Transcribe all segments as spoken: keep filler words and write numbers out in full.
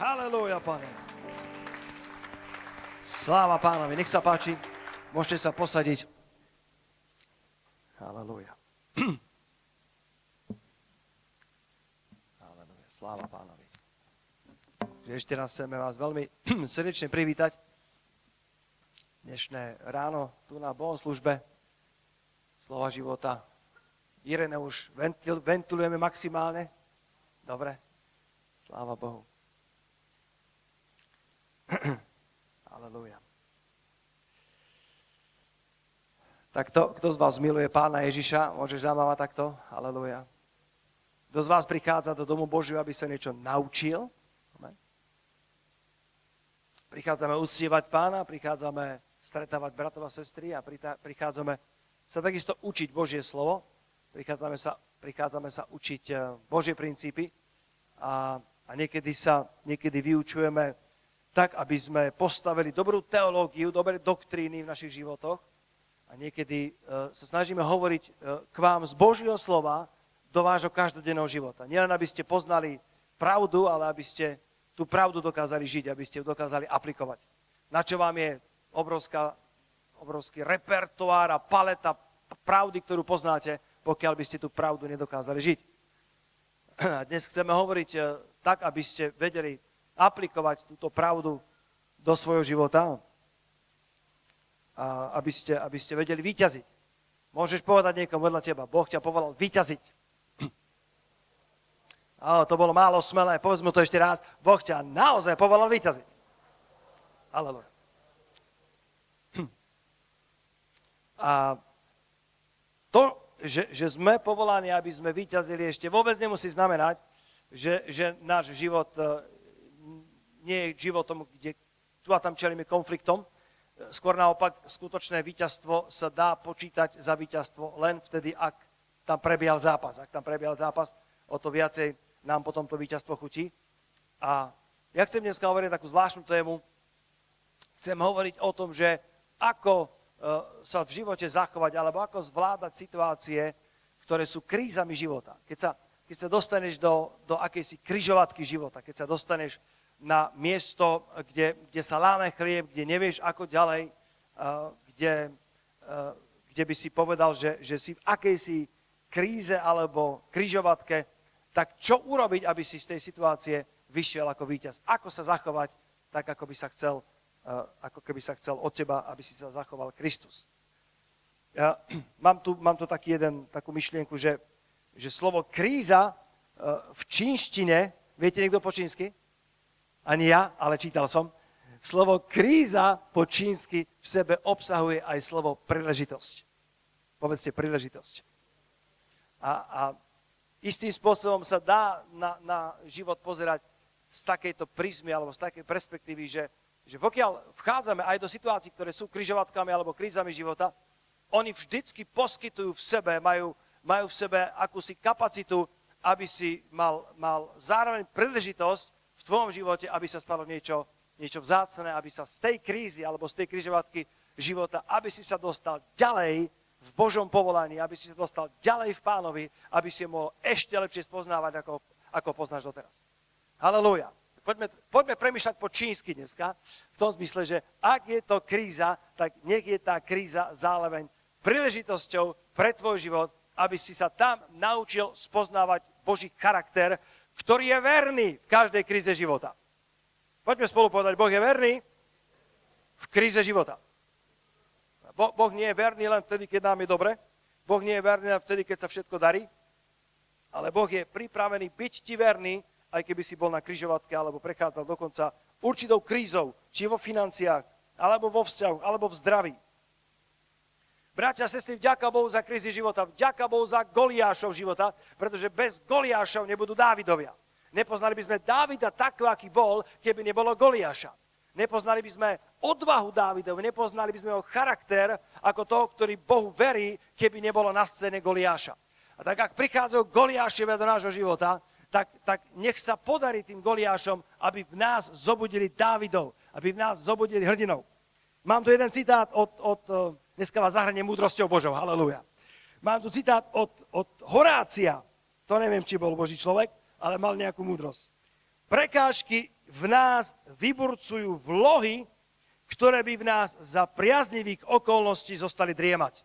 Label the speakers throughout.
Speaker 1: Halelúja, Pane. Sláva Pánovi, nech sa páči. Môžete sa posadiť. Halelúja. Halelúja, sláva Pánovi. Že ešte raz chceme vás veľmi srdečne privítať. Dnešné ráno tu na bohoslužbe Slova života. Irene už ventil, ventilujeme maximálne. Dobre. Sláva Bohu. Halelúja. Tak to, kto z vás miluje Pána Ježiša, môžeš zamávať takto? Halelúja. Kto z vás prichádza do domu Božiu, aby sa niečo naučil? Amen. Prichádzame uctievať Pána, prichádzame stretávať bratov a sestry a prichádzame sa takisto učiť Božie slovo. Prichádzame sa, prichádzame sa učiť Božie princípy a, a niekedy sa niekedy vyučujeme tak, aby sme postavili dobrú teológiu, dobré doktríny v našich životoch. A niekedy uh, sa snažíme hovoriť uh, k vám z Božieho slova do vášho každodenného života. Nielen, aby ste poznali pravdu, ale aby ste tú pravdu dokázali žiť, aby ste ju dokázali aplikovať. Na čo vám je obrovská, obrovský repertoár a paleta pravdy, ktorú poznáte, pokiaľ by ste tú pravdu nedokázali žiť. A dnes chceme hovoriť uh, tak, aby ste vedeli aplikovať túto pravdu do svojho života a aby ste, aby ste vedeli vyťaziť. Môžeš povedať niekomu vedľa teba, Boh ťa povolal vyťaziť. Áno, to bolo málo smelé, povedzme to ešte raz, Boh ťa naozaj povolal vyťaziť. Halelúja. A to, že, že sme povolaní, aby sme vyťazili, ešte vôbec nemusí znamenať, že, že náš život nie je životom, kde tu a tam čelíme konfliktom. Skôr naopak, skutočné víťazstvo sa dá počítať za víťazstvo len vtedy, ak tam prebiehal zápas. Ak tam prebiehal zápas, o to viacej nám potom to víťazstvo chutí. A ja chcem dneska hovoriť takú zvláštnu tému. Chcem hovoriť o tom, že ako sa v živote zachovať, alebo ako zvládať situácie, ktoré sú krízami života. Keď sa, keď sa dostaneš do, do akejsi križovatky života, keď sa dostaneš na miesto, kde, kde sa láme chlieb, kde nevieš ako ďalej, uh, kde, uh, kde by si povedal, že, že si v akejsi kríze alebo križovatke, tak čo urobiť, aby si z tej situácie vyšiel ako víťaz? Ako sa zachovať tak, ako by sa chcel, uh, ako keby sa chcel od teba, aby si sa zachoval Kristus? Ja, mám, tu, mám tu taký jeden, takú myšlienku, že, že slovo kríza uh, v čínštine, viete niekto po čínsky? Ani ja, ale čítal som. Slovo kríza po čínsky v sebe obsahuje aj slovo príležitosť. Povedzte príležitosť. A, a istým spôsobom sa dá na, na život pozerať z takejto prizmy alebo z takej perspektívy, že, že pokiaľ vchádzame aj do situácií, ktoré sú križovatkami alebo krízami života, oni vždycky poskytujú v sebe, majú, majú v sebe akúsi kapacitu, aby si mal, mal zároveň príležitosť v tvojom živote, aby sa stalo niečo, niečo vzácne, aby sa z tej krízy alebo z tej križovatky života, aby si sa dostal ďalej v Božom povolaní, aby si sa dostal ďalej v Pánovi, aby si mohol ešte lepšie spoznávať, ako, ako poznáš doteraz. Halelúja. Poďme, poďme premýšľať po čínsky dneska, v tom zmysle, že ak je to kríza, tak nech je tá kríza zároveň príležitosťou pre tvoj život, aby si sa tam naučil spoznávať Boží charakter, ktorý je verný v každej kríze života. Poďme spolu povedať, Boh je verný v kríze života. Bo, boh nie je verný len vtedy, keď nám je dobre. Boh nie je verný len vtedy, keď sa všetko darí. Ale Boh je pripravený byť ti verný, aj keby si bol na križovatke, alebo prechádzal dokonca určitou krízou, či vo financiách, alebo vo vzťahu, alebo v zdraví. Bratia a sestry, vďaka Bohu za krízy života, vďaka Bohu za Goliášov života, pretože bez Goliášov nebudú Dávidovia. Nepoznali by sme Dávida takého, aký bol, keby nebolo Goliáša. Nepoznali by sme odvahu Dávidov, nepoznali by sme jeho charakter ako toho, ktorý Bohu verí, keby nebolo na scéne Goliáša. A tak ak prichádzajú Goliášovia do nášho života, tak, tak nech sa podarí tým Goliášom, aby v nás zobudili Dávidov, aby v nás zobudili hrdinov. Mám tu jeden citát od... od Dneska vás zahrnie múdrosťou Božou, halelúja. Mám tu citát od, od Horácia. To neviem, či bol Boží človek, ale mal nejakú múdrosť. Prekážky v nás vyburcujú vlohy, ktoré by v nás za priaznivých okolností zostali driemať.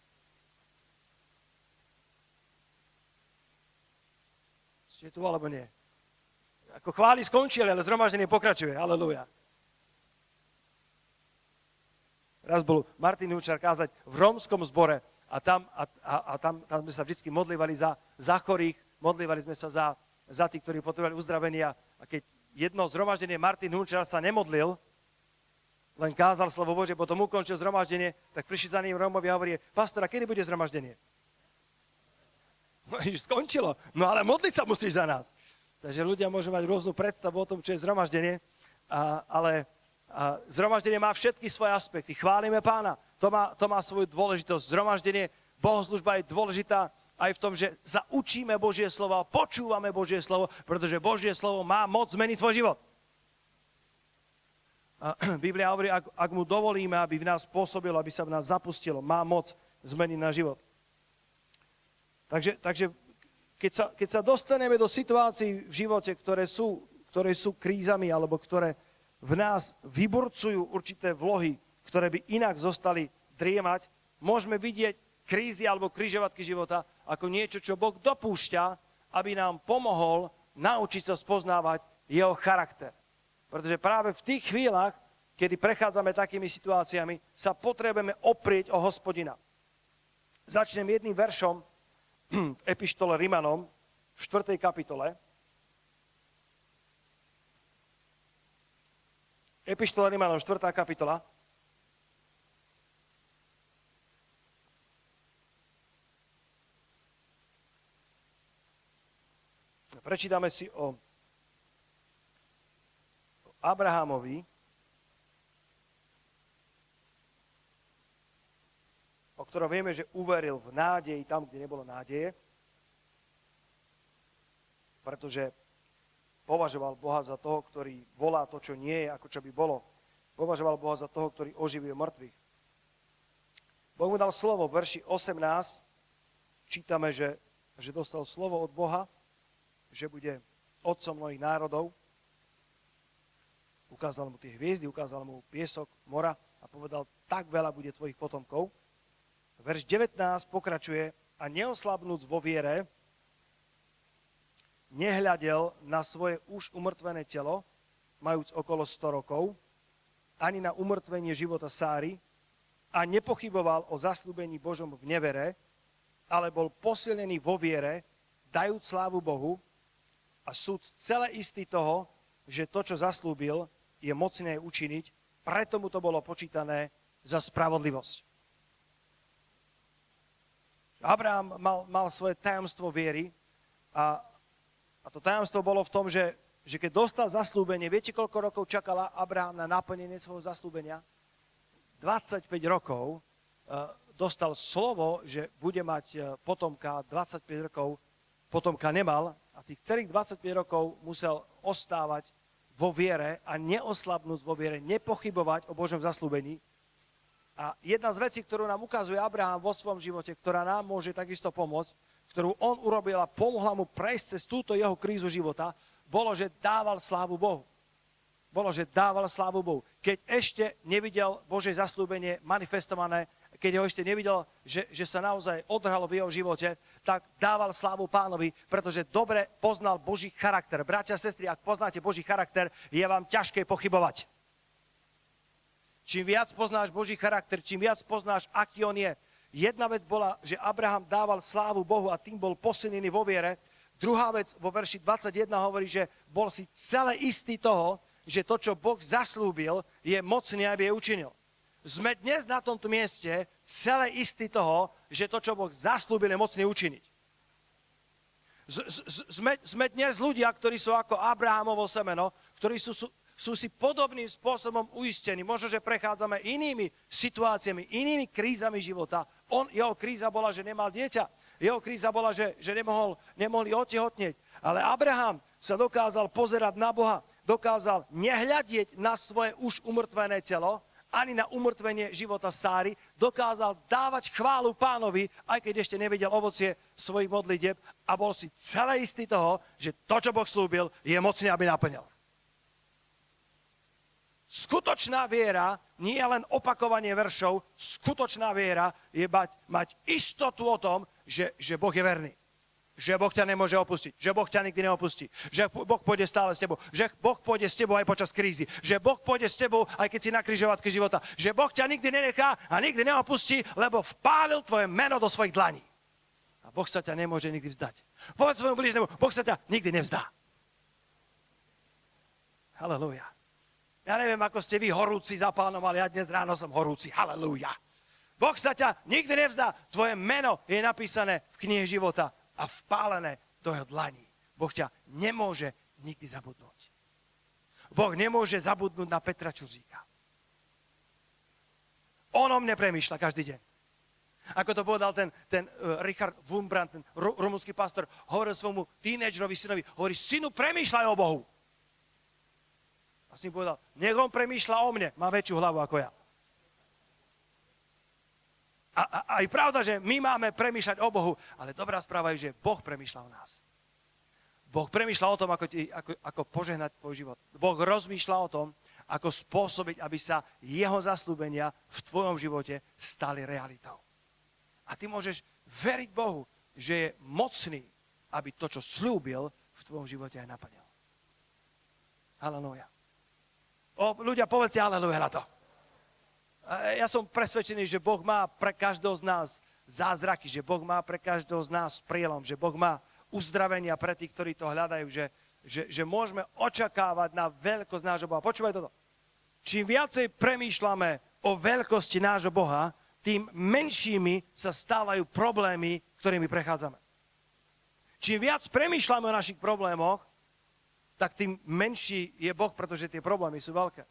Speaker 1: Ste tu alebo nie? Ako chvály skončili, ale zhromaždenie pokračuje. Halelúja. Raz bol Martin Hučar kázať v rómskom zbore a tam, a, a, a tam, tam sme sa vždy modlívali za, za chorých, modlívali sme sa za, za tých, ktorí potrebovali uzdravenia. A keď jedno zhromaždenie Martin Hučar sa nemodlil, len kázal slovo Bože, potom ukončil zhromaždenie, tak prišli za ním Rómovi a hovorí, pastora, kedy bude zhromaždenie? No, už skončilo. No ale modliť sa musíš za nás. Takže ľudia môžu mať rôznu predstavu o tom, čo je zhromaždenie, a, ale a zhromaždenie má všetky svoje aspekty. Chválime Pána, to má, to má svoju dôležitosť. Zhromaždenie, bohoslužba je dôležitá aj v tom, že sa učíme Božie slovo, počúvame Božie slovo, pretože Božie slovo má moc zmeniť tvoj život. A Biblia hovorí, ak, ak mu dovolíme, aby v nás pôsobilo, aby sa v nás zapustilo, má moc zmeniť na život. Takže, takže keď, sa, keď sa dostaneme do situácií v živote, ktoré sú, ktoré sú krízami, alebo ktoré v nás vyburcujú určité vlohy, ktoré by inak zostali driemať, môžeme vidieť krízy alebo križovatky života ako niečo, čo Boh dopúšťa, aby nám pomohol naučiť sa spoznávať jeho charakter. Pretože práve v tých chvíľach, kedy prechádzame takými situáciami, sa potrebujeme oprieť o Hospodina. Začnem jedným veršom v epištole Rimanom v štvrtej kapitole. Epištola Rimanom, štvrtá kapitola. Prečítame si o Abrahamovi, o ktorom vieme, že uveril v nádeji tam, kde nebolo nádeje, pretože považoval Boha za toho, ktorý volá to, čo nie je, ako čo by bolo. Považoval Boha za toho, ktorý oživuje mŕtvych. Boh mu dal slovo v verši osemnásť. Čítame, že, že dostal slovo od Boha, že bude otcom mnohých národov. Ukázal mu tie hviezdy, ukázal mu piesok, mora a povedal, tak veľa bude tvojich potomkov. Verš devätnásť pokračuje a neoslabnúc vo viere, nehľadel na svoje už umrtvené telo, majúc okolo sto rokov, ani na umrtvenie života Sáry a nepochyboval o zasľúbení Božom v nevere, ale bol posilnený vo viere, dajúc slávu Bohu a súd celé istý toho, že to, čo zaslúbil, je mocné učiniť, preto mu to bolo počítané za spravodlivosť. Abraham mal, mal svoje tajomstvo viery a, a to tajomstvo bolo v tom, že, že keď dostal zaslúbenie, viete, koľko rokov čakala Abraham na naplnenie svojho zaslúbenia? dvadsaťpäť rokov uh, dostal slovo, že bude mať potomka, dvadsaťpäť rokov potomka nemal a tých celých dvadsaťpäť rokov musel ostávať vo viere a neoslabnúť vo viere, nepochybovať o Božom zaslúbení. A jedna z vecí, ktorú nám ukazuje Abraham vo svojom živote, ktorá nám môže takisto pomôcť, ktorú on urobil a pomohla mu prejsť cez túto jeho krízu života, bolo, že dával slávu Bohu. Bolo, že dával slávu Bohu. Keď ešte nevidel Božie zaslúbenie manifestované, keď ho ešte nevidel, že, že sa naozaj odhralo v jeho živote, tak dával slávu Pánovi, pretože dobre poznal Boží charakter. Bratia a sestry, ak poznáte Boží charakter, je vám ťažké pochybovať. Čím viac poznáš Boží charakter, čím viac poznáš, aký on je. Jedna vec bola, že Abraham dával slávu Bohu a tým bol posilnený vo viere. Druhá vec vo verši dvadsaťjeden hovorí, že bol si celé istý toho, že to, čo Boh zaslúbil, je mocný, aby je učinil. Sme dnes na tomto mieste celé istí toho, že to, čo Boh zaslúbil, je mocný učiniť. Z, z, sme, sme dnes ľudia, ktorí sú ako Abrahamovo semeno, ktorí sú, sú, sú si podobným spôsobom uistení. Možno, že prechádzame inými situáciami, inými krízami života. On, jeho kríza bola, že nemal dieťa. Jeho kríza bola, že, že nemohol, nemohli otehotnieť. Ale Abraham sa dokázal pozerať na Boha, dokázal nehľadieť na svoje už umrtvené telo, ani na umrtvenie života Sáry, dokázal dávať chválu Pánovi, aj keď ešte nevidel ovocie svojich modlitieb a bol si celé istý toho, že to, čo Boh slúbil, je mocný, aby naplňal. Skutočná viera nie je len opakovanie veršov, skutočná viera je mať, mať istotu o tom, že, že Boh je verný. Že Boh ťa nemôže opustiť, že Boh ťa nikdy neopustí, že Boh pôjde stále s tebou, že Boh pôjde s tebou aj počas krízy, že Boh pôjde s tebou, aj keď si na križovatke života, že Boh ťa nikdy nenechá a nikdy neopustí, lebo vpálil tvoje meno do svojich dlaní. A Boh sa ťa nemôže nikdy vzdať. Povedz svojmu blížnemu, Boh sa ťa nikdy nevzdá. Halelúja. Ja neviem, ako ste vy horúci za Pánom, ale ja dnes ráno som horúci. Halelúja. Boh sa ťa nikdy nevzdá. Tvoje meno je napísané v knihe života a vpálené do jeho dlaní. Boh ťa nemôže nikdy zabudnúť. Boh nemôže zabudnúť na Petra Čuříka. On o mne premýšľa každý deň. Ako to povedal ten, ten uh, Richard Wurmbrand, ten ru, rumunský pastor, hovoril svojmu tínedžerovi synovi, hovorí, synu, premýšľaj o Bohu. A syn povedal, nech on premýšľa o mne, má väčšiu hlavu ako ja. A, a, a je pravda, že my máme premýšľať o Bohu, ale dobrá správa je, že Boh premýšľa o nás. Boh premýšľa o tom, ako, ti, ako, ako požehnať tvoj život. Boh rozmýšľa o tom, ako spôsobiť, aby sa jeho zasľúbenia v tvojom živote stali realitou. A ty môžeš veriť Bohu, že je mocný, aby to, čo slúbil, v tvojom živote aj naplnil. Halelúja. O, ľudia, povedzte halelúja na to. Ja som presvedčený, že Boh má pre každého z nás zázraky, že Boh má pre každého z nás prielom, že Boh má uzdravenia pre tých, ktorí to hľadajú, že, že, že môžeme očakávať na veľkosť nášho Boha. Počúvaj toto. Čím viacej premýšľame o veľkosti nášho Boha, tým menšími sa stávajú problémy, ktorými prechádzame. Čím viac premýšľame o našich problémoch, tak tým menší je Boh, pretože tie problémy sú veľké.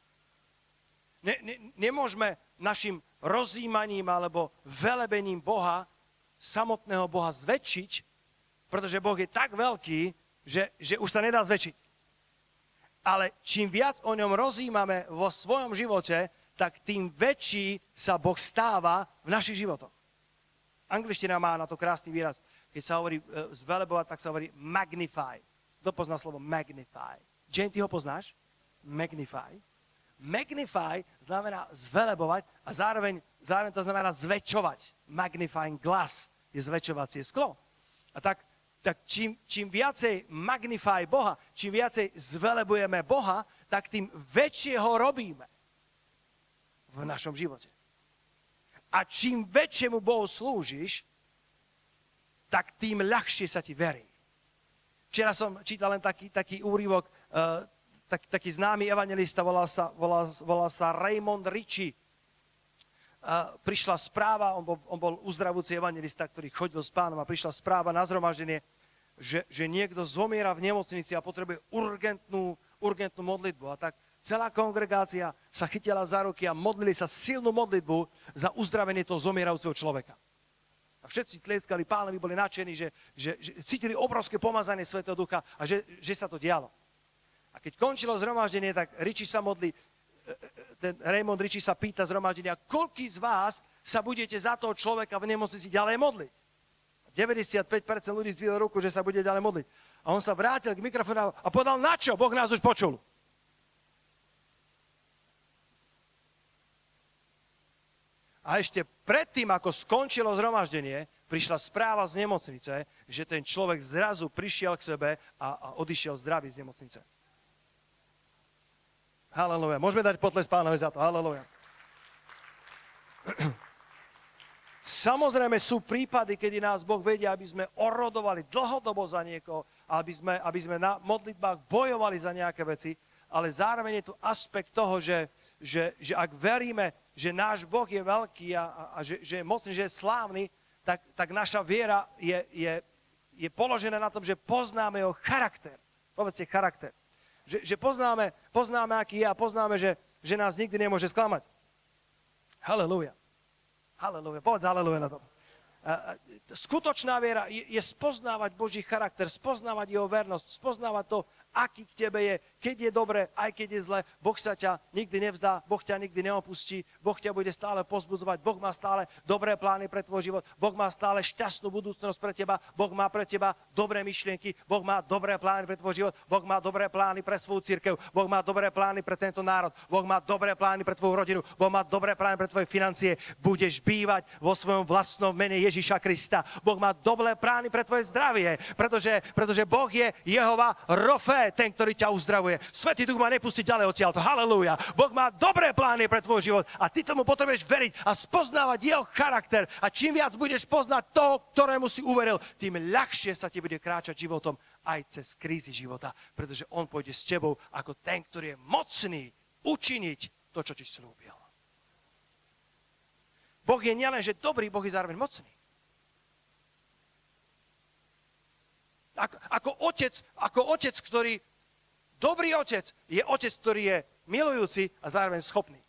Speaker 1: Ne, ne, nemôžeme našim rozjímaním alebo velebením Boha, samotného Boha zväčšiť, pretože Boh je tak veľký, že, že už sa nedá zväčšiť. Ale čím viac o ňom rozjímame vo svojom živote, tak tým väčší sa Boh stáva v našich životoch. Angličtina má na to krásny výraz. Keď sa hovorí e, zvelebovať, tak sa hovorí magnify. Kto pozná slovo magnify? Jane, ty ho poznáš? Magnify. Magnify znamená zvelebovať a zároveň, zároveň to znamená zväčšovať. Magnifying glass je zväčšovacie sklo. A tak, tak čím, čím viacej magnify Boha, čím viacej zvelebujeme Boha, tak tým väčšie ho robíme v našom živote. A čím väčšiemu Bohu slúžiš, tak tým ľahšie sa ti verí. Včera som čítal len taký, taký úryvok, uh, tak, taký známy evangelista, volal sa, volal, volal sa Raymond Ritchie. Uh, prišla správa, on bol, on bol uzdravujúci evangelista, ktorý chodil s Pánom a prišla správa na zhromaždenie, že, že niekto zomiera v nemocnici a potrebuje urgentnú, urgentnú modlitbu. A tak celá kongregácia sa chytila za ruky a modlili sa silnú modlitbu za uzdravenie toho zomierajúceho človeka. A všetci tlieskali Pánovi, boli nadšení, že, že, že cítili obrovské pomazanie Svätého Ducha a že, že sa to dialo. A keď končilo zhromaždenie, tak Ritchie sa modlí, ten Raymond Ritchie sa pýta zhromaždenia, koľký z vás sa budete za toho človeka v nemocnici ďalej modliť? deväťdesiatpäť percent ľudí zdvihlo ruku, že sa bude ďalej modliť. A on sa vrátil k mikrofónu a povedal, na čo? Boh nás už počul. A ešte predtým, ako skončilo zhromaždenie, prišla správa z nemocnice, že ten človek zrazu prišiel k sebe a, a odišiel zdravý z nemocnice. Halelúja. Môžeme dať potles Pánovi za to. Halelúja. Samozrejme sú prípady, kedy nás Boh vedia, aby sme orodovali dlhodobo za niekoho, aby sme, aby sme na modlitbách bojovali za nejaké veci, ale zároveň je tu aspekt toho, že, že, že ak veríme, že náš Boh je veľký a, a, a že, že je mocný, že je slávny, tak, tak naša viera je, je, je položená na tom, že poznáme jeho charakter. Povedzte charakter. Že, že poznáme, poznáme, aký je a poznáme, že, že nás nikdy nemôže sklamať. Halelúja. Halelúja. Povedz halelúja na to. Skutočná viera je, je spoznávať Boží charakter, spoznávať jeho vernosť, spoznávať to, aký k tebe je, keď je dobre, aj keď je zle. Boh sa ťa nikdy nevzdá, Boh ťa nikdy neopustí, Boh ťa bude stále pozbudzovať, Boh má stále dobré plány pre tvoj život, Boh má stále šťastnú budúcnosť pre teba, Boh má pre teba dobré myšlienky, Boh má dobré plány pre tvoj život, Boh má dobré plány pre svoju cirkev, Boh má dobré plány pre tento národ, Boh má dobré plány pre tvoju rodinu, Boh má dobré plány pre tvoje financie. Budeš bývať vo svojom vlastnom mene Ježiša Krista. Boh má dobré plány pre tvoje zdravie, pretože, pretože Boh je Jehova Rofé, ten, ktorý ťa uzdravuje. Svätý Duch má nepustí ďalej odtiaľto. Halelúja. Boh má dobré plány pre tvoj život a ty tomu potrebuješ veriť a spoznávať jeho charakter. A čím viac budeš poznať toho, ktorému si uveril, tým ľahšie sa ti bude kráčať životom aj cez krízy života, pretože on pôjde s tebou ako ten, ktorý je mocný učiniť to, čo ti slúbil. Boh je nielen, že dobrý, Boh je zároveň mocný. Ako, ako, otec, ako otec, ktorý, dobrý otec, je otec, ktorý je milujúci a zároveň schopný.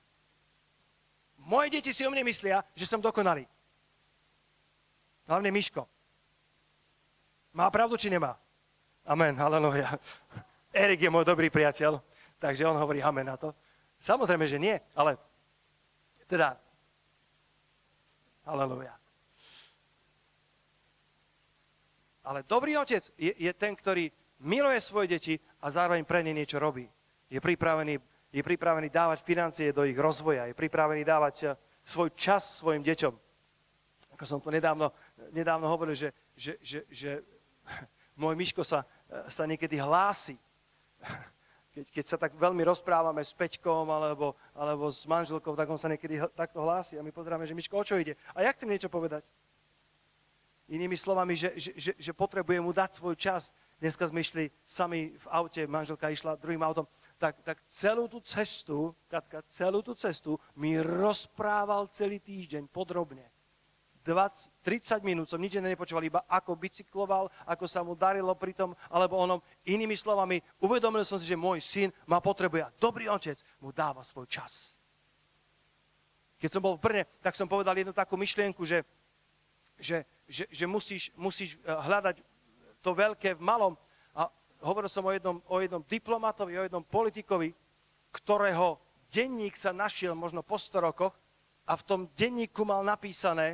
Speaker 1: Moje deti si o mne myslia, že som dokonalý. Hlavne Miško. Má pravdu, či nemá? Amen, halleluja. Erik je môj dobrý priateľ, takže on hovorí amen na to. Samozrejme, že nie, ale teda, halleluja. Ale dobrý otec je, je ten, ktorý miluje svoje deti a zároveň pre ne niečo robí. Je pripravený, je pripravený dávať financie do ich rozvoja, je pripravený dávať svoj čas svojim deťom. Ako som to nedávno, nedávno hovoril, že, že, že, že môj Miško sa, sa niekedy hlási. Keď, keď sa tak veľmi rozprávame s Peťkom alebo, alebo s manželkou, tak on sa niekedy takto hlási a my pozeráme, že Miško, o čo ide? A ja chcem niečo povedať. Inými slovami, že, že, že, že potrebuje mu dať svoj čas. Dneska sme išli sami v aute, manželka išla druhým autom, tak, tak celú tú cestu, Katka, celú tú cestu mi rozprával celý týždeň podrobne. dvadsať, tridsať minút som nič nepočúval, iba ako bicykloval, ako sa mu darilo pri tom, alebo onom. Inými slovami, uvedomil som si, že môj syn ma potrebuje a dobrý otec mu dáva svoj čas. Keď som bol v Brne, tak som povedal jednu takú myšlienku, že že, že, že musíš, musíš hľadať to veľké v malom. A hovoril som o jednom, o jednom diplomatovi, o jednom politikovi, ktorého denník sa našiel možno po sto rokoch a v tom denníku mal napísané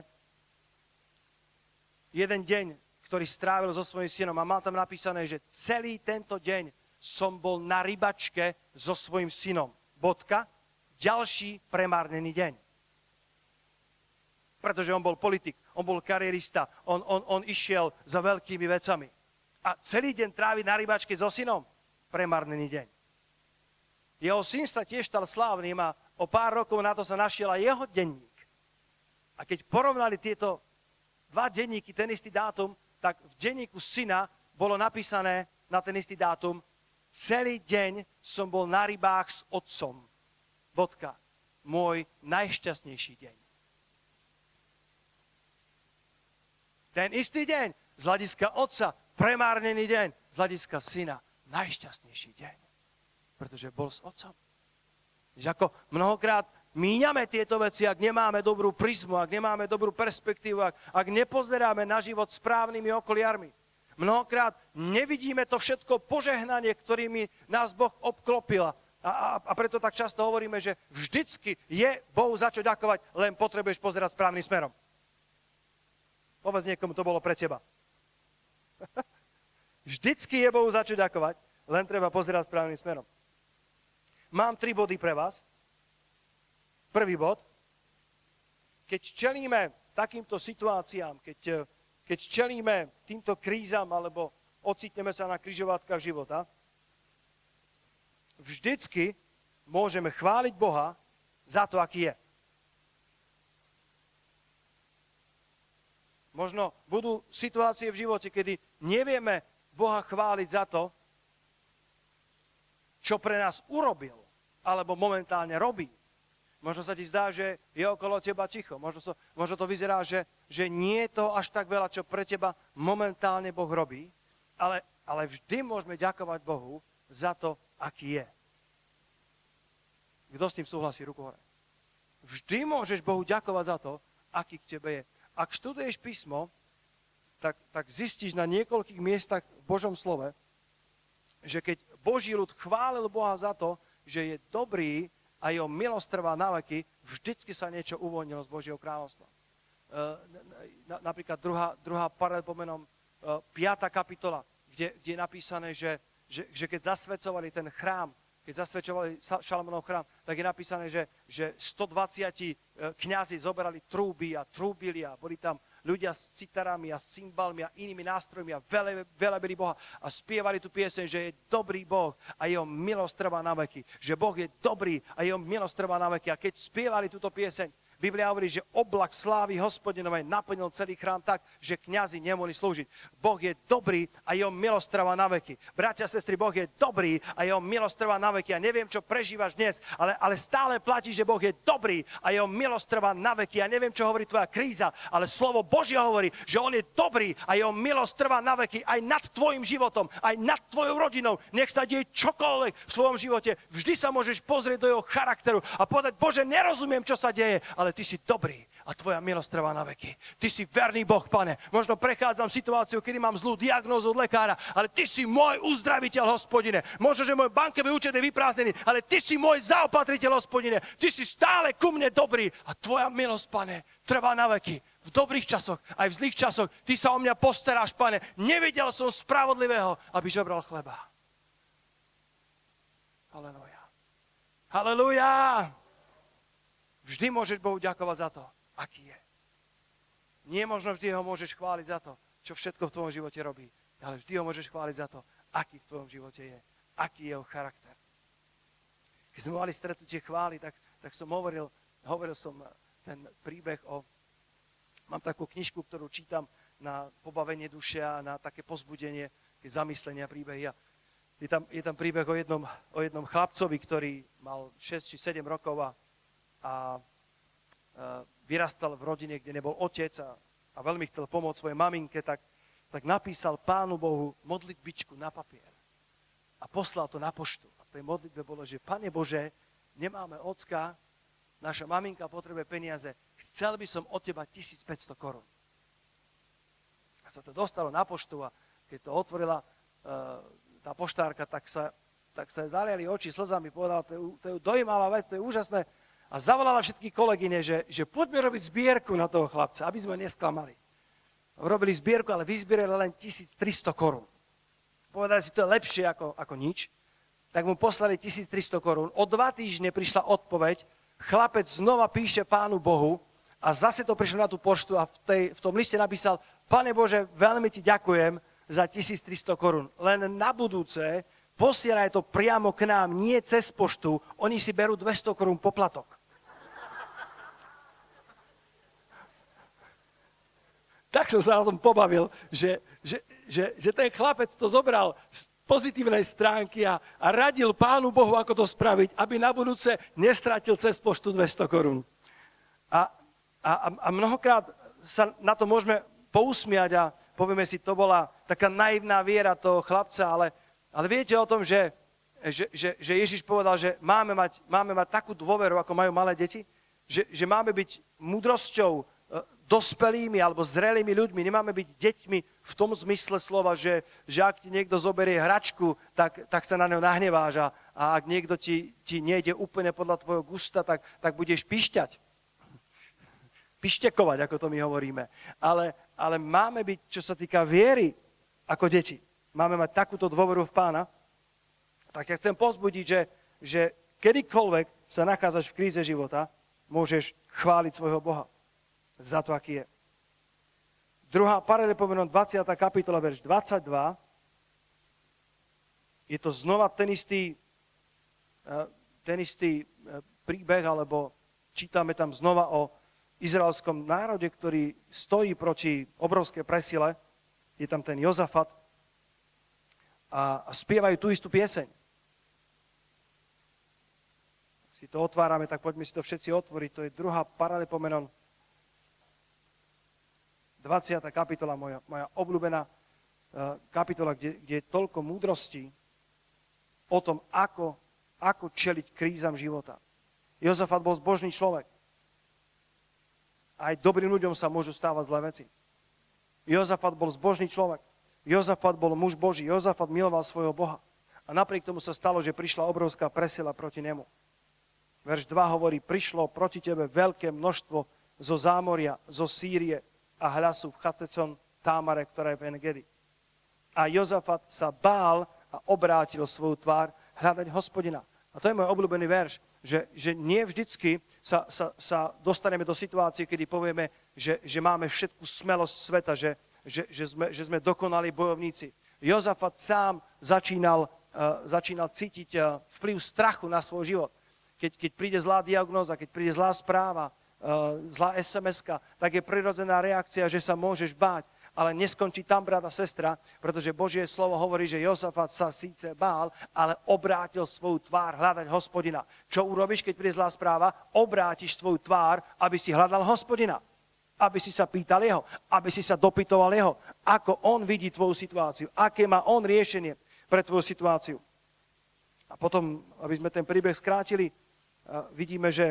Speaker 1: jeden deň, ktorý strávil so svojím synom a mal tam napísané, že celý tento deň som bol na rybačke so svojím synom. Bodka. Ďalší premárnený deň. Pretože on bol politik, on bol karierista, on, on, on išiel za veľkými vecami. A celý deň trávi na rybačke so synom, premárnený deň. Jeho syn sa tiež stal slávnym a o pár rokov na to sa našiel aj jeho denník. A keď porovnali tieto dva denníky, ten istý dátum, tak v denníku syna bolo napísané na ten istý dátum: celý deň som bol na rybách s otcom. Bodka. Môj najšťastnejší deň. Ten istý deň, z hľadiska otca, premárnený deň, z hľadiska syna, najšťastnejší deň. Pretože bol s otcom. Že ako mnohokrát míňame tieto veci, ak nemáme dobrú prizmu, ak nemáme dobrú perspektívu, ak, ak nepozeráme na život správnymi okuliarmi. Mnohokrát nevidíme to všetko požehnanie, ktorými nás Boh obklopil. A, a, a preto tak často hovoríme, že vždycky je Bohu za čo ďakovať, len potrebuješ pozerať správnym smerom. Povedz niekomu, to bolo pre teba. Vždycky je Bohu za čo ďakovať, len treba pozerať správnym smerom. Mám tri body pre vás. Prvý bod. Keď čelíme takýmto situáciám, keď, keď čelíme týmto krízam alebo ocitneme sa na križovatkách života, vždycky môžeme chváliť Boha za to, aký je. Možno budú situácie v živote, kedy nevieme Boha chváliť za to, čo pre nás urobil, alebo momentálne robí. Možno sa ti zdá, že je okolo teba ticho. Možno, so, možno to vyzerá, že, že nie je to až tak veľa, čo pre teba momentálne Boh robí, ale, ale vždy môžeme ďakovať Bohu za to, aký je. Kto s tým súhlasí? Ruku hore. Vždy môžeš Bohu ďakovať za to, aký k tebe je. Ak študuješ písmo, tak, tak zistíš na niekoľkých miestach v Božom slove, že keď Boží ľud chválil Boha za to, že je dobrý a jeho milosť trvá na veky, vždycky sa niečo uvoľnilo z Božieho kráľovstva. Napríklad druhá, druhá paralelpomenom piata kapitola, kde, kde je napísané, že, že, že keď zasvedcovali ten chrám, keď zasvedčovali Šalamonov chrám, tak je napísané, že, že stodvadsať kňazi zoberali trúby a trúbili a boli tam ľudia s citarami a s cymbalmi a inými nástrojmi a velebili Boha a spievali tú pieseň, že je dobrý Boh a jeho milosť trvá na veky. Že Boh je dobrý a jeho milosť trvá na veky. A keď spievali túto pieseň, Biblia hovorí, že oblak slávy Hospodinovej naplnil celý chrám tak, že kňazi nemohli slúžiť. Boh je dobrý a jeho milosť trvá na veky. Bratia a sestry, Boh je dobrý a jeho milosť trvá na veky. Ja neviem, čo prežívaš dnes, ale, ale stále platí, že Boh je dobrý a jeho milosť trvá na veky. Ja neviem, čo hovorí tvoja kríza, ale slovo Božie hovorí, že on je dobrý a jeho milosť trvá na veky aj nad tvojim životom, aj nad tvojou rodinou. Nech sa deje čokoľvek v tvojom živote. Vždy sa môžeš pozrieť do jeho charakteru a povedať, Bože, nerozumiem, čo sa deje, ale ty si dobrý a tvoja milosť trvá na veky. Ty si verný Boh, Pane. Možno prechádzam situáciu, kedy mám zlú diagnózu od lekára, ale ty si môj uzdraviteľ, Hospodine. Možno, že môj bankový účet je vyprázdnený, ale ty si môj zaopatriteľ, Hospodine. Ty si stále ku mne dobrý a tvoja milosť, Pane, trvá na veky. V dobrých časoch, aj v zlých časoch. Ty sa o mňa postaráš, Pane. Nevidel som spravodlivého, aby žobral chleba. Halelúja. Halelúja. Vždy môžeš Bohu ďakovať za to, aký je. Nie možno vždy ho môžeš chváliť za to, čo všetko v tvojom živote robí, ale vždy ho môžeš chváliť za to, aký v tvojom živote je, aký je jeho charakter. Keď sme mali stretnutie chvály, tak, tak som hovoril, hovoril som ten príbeh o... Mám takú knižku, ktorú čítam na pobavenie duše a na také pozbudenie, také zamyslenia príbehy. Je tam, je tam príbeh o jednom, o jednom chlapcovi, ktorý mal šesť či sedem rokov a a vyrastal v rodine, kde nebol otec a, a veľmi chcel pomôcť svojej maminke, tak, tak napísal Pánu Bohu modlitbičku na papier a poslal to na poštu. A v tej modlitbe bolo, že Pane Bože, nemáme ocka, naša maminka potrebuje peniaze, chcel by som od teba tisícpäťsto korún. A sa to dostalo na poštu a keď to otvorila uh, tá poštárka, tak sa, tak sa zaliali oči slzami, povedala, to je, to je dojímavá vec, to je úžasné. A zavolala všetky kolegyne, že, že poďme robiť zbierku na toho chlapca, aby sme nesklamali. Robili zbierku, ale vyzbierali len tisíctristo korún. Povedali si, to je lepšie ako, ako nič. Tak mu poslali tisíctristo korún. O dva týždne prišla odpoveď, chlapec znova píše Pánu Bohu a zase to prišlo na tú poštu a v, tej, v tom liste napísal, Pane Bože, veľmi ti ďakujem za tisíctristo korún. Len na budúce posielaj to priamo k nám, nie cez poštu, oni si berú dvesto korún poplatok. Tak som sa na tom pobavil, že, že, že, že ten chlapec to zobral z pozitívnej stránky a, a radil Pánu Bohu, ako to spraviť, aby na budúce nestratil cez poštu dvesto korún. A, a, a mnohokrát sa na to môžeme pousmiať a povieme si, to bola taká naivná viera toho chlapca, ale, ale viete o tom, že, že, že, že Ježiš povedal, že máme mať, máme mať takú dôveru, ako majú malé deti, že, že máme byť múdrosťou dospelými alebo zrelými ľuďmi. Nemáme byť deťmi v tom zmysle slova, že, že ak ti niekto zoberie hračku, tak, tak sa na neho nahneváš a, a ak niekto ti, ti nejde úplne podľa tvojho gusta, tak, tak budeš pišťať. Pištekovať, ako to my hovoríme. Ale, ale máme byť, čo sa týka viery, ako deti. Máme mať takúto dôveru v Pána. Tak ťa chcem pozbudiť, že, že kedykoľvek sa nachádzaš v kríze života, môžeš chváliť svojho Boha za to, aký je. Druhá paralelpomenom dvadsiata kapitola, verš dvadsaťdva. Je to znova ten istý, ten istý príbeh, alebo čítame tam znova o izraelskom národe, ktorý stojí proti obrovskej presile. Je tam ten Jozafat a spievajú tú istú pieseň. Ak si to otvárame, tak poďme si to všetci otvoriť. To je druhá paralelpomenom dvadsiata kapitola, moja, moja obľúbená uh, kapitola, kde, kde je toľko múdrosti o tom, ako, ako čeliť krízam života. Jozafat bol zbožný človek. Aj dobrým ľuďom sa môžu stávať zlé veci. Jozafat bol zbožný človek. Jozafat bol muž Boží. Jozafat miloval svojho Boha. A napriek tomu sa stalo, že prišla obrovská presila proti nemu. Verš dva hovorí, prišlo proti tebe veľké množstvo zo zámoria, zo Sýrie a hľasu v Chacecon Támare, ktorá je v Engedi. A Jozafat sa bál a obrátil svoju tvár hľadať Hospodina. A to je môj obľúbený verš, že, že nie vždycky sa, sa, sa dostaneme do situácie, kedy povieme, že, že máme všetku smelosť sveta, že, že, že, sme, že sme dokonali bojovníci. Jozafat sám začínal, uh, začínal cítiť uh, vplyv strachu na svoj život. Keď, keď príde zlá diagnóza, keď príde zlá správa, uh, zlá es em eska, tak je prirodzená reakcia, že sa môžeš báť. Ale neskončí tam, brat a sestra, pretože Božie slovo hovorí, že Jozafat sa síce bál, ale obrátil svoju tvár hľadať Hospodina. Čo urobíš, keď príde zlá správa? Obrátiš svoju tvár, aby si hľadal Hospodina. Aby si sa pýtal jeho, aby si sa dopytoval jeho, ako on vidí tvoju situáciu, aké má on riešenie pre tvoju situáciu. A potom, aby sme ten príbeh skrátili, vidíme, že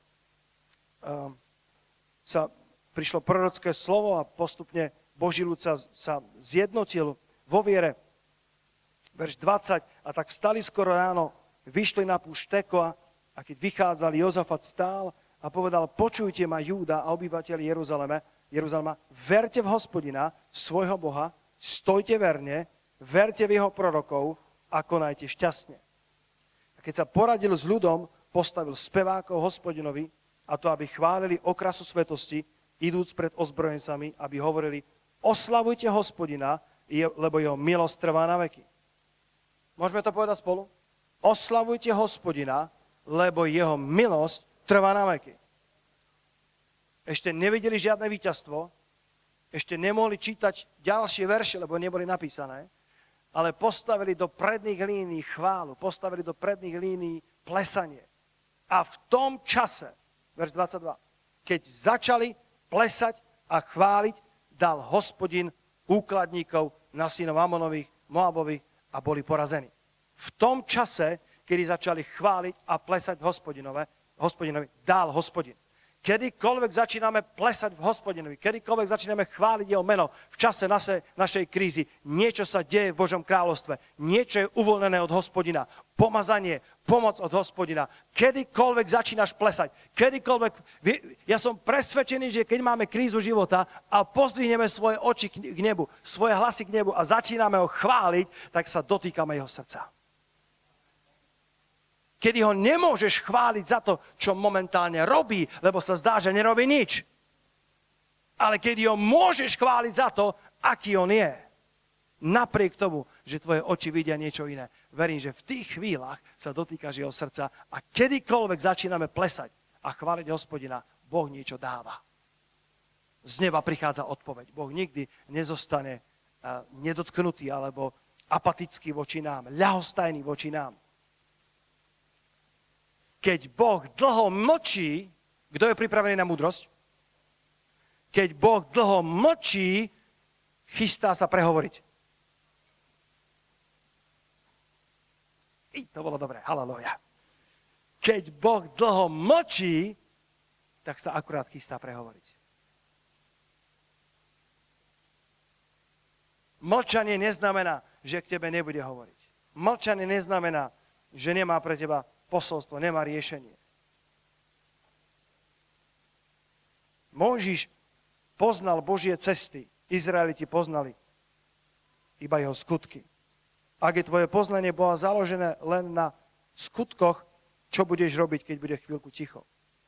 Speaker 1: sa prišlo prorocké slovo a postupne Boží ľud sa, sa zjednotil vo viere. Verš dvadsať. A tak vstali skoro ráno, vyšli na púšť Tekoa a keď vychádzali, Jozafat stál a povedal, počujte ma Júda a obyvateľi Jeruzalema, Jeruzalema, verte v Hospodina, svojho Boha, stojte verne, verte v jeho prorokov a konajte šťastne. A keď sa poradil s ľudom, postavil spevákov Hospodinovi, a to, aby chválili okrasu svetosti, idúc pred ozbrojencami, aby hovorili, oslavujte Hospodina, lebo jeho milosť trvá na veky. Môžeme to povedať spolu? Oslavujte Hospodina, lebo jeho milosť trvá na veky. Ešte nevideli žiadne víťazstvo, ešte nemohli čítať ďalšie verše, lebo neboli napísané, ale postavili do predných línií chválu, postavili do predných línií plesanie. A v tom čase, verš dvadsaťdva, keď začali plesať a chváliť, dal Hospodin úkladníkov na synov Amonových, Moabových a boli porazení. V tom čase, kedy začali chváliť a plesať Hospodinove, Hospodinovi, dal Hospodin. Kedykoľvek začíname plesať v Hospodinovi, kedykoľvek začíname chváliť jeho meno v čase našej, našej krízy, niečo sa deje v Božom kráľovstve, niečo je uvoľnené od Hospodina, pomazanie, pomoc od Hospodina. Kedykoľvek začínaš plesať, kedykoľvek, ja som presvedčený, že keď máme krízu života a pozdvihneme svoje oči k nebu, svoje hlasy k nebu a začíname ho chváliť, tak sa dotýkame jeho srdca. Kedy ho nemôžeš chváliť za to, čo momentálne robí, lebo sa zdá, že nerobí nič. Ale kedy ho môžeš chváliť za to, aký on je. Napriek tomu, že tvoje oči vidia niečo iné. Verím, že v tých chvíľach sa dotýkaš jeho srdca a kedykoľvek začíname plesať a chváliť Hospodina, Boh niečo dáva. Z neba prichádza odpoveď. Boh nikdy nezostane uh, nedotknutý alebo apatický voči nám, ľahostajný voči nám. Keď Boh dlho mlčí, kto je pripravený na múdrosť? Keď Boh dlho mlčí, chystá sa prehovoriť. I to bolo dobré, halleluja. Keď Boh dlho mlčí, tak sa akurát chystá prehovoriť. Mlčanie neznamená, že k tebe nebude hovoriť. Mlčanie neznamená, že nemá pre teba posolstvo, nemá riešenie. Mojžiš poznal Božie cesty, Izraeliti poznali iba jeho skutky. Ak je tvoje poznanie Boha založené len na skutkoch, čo budeš robiť, keď bude chvíľku ticho?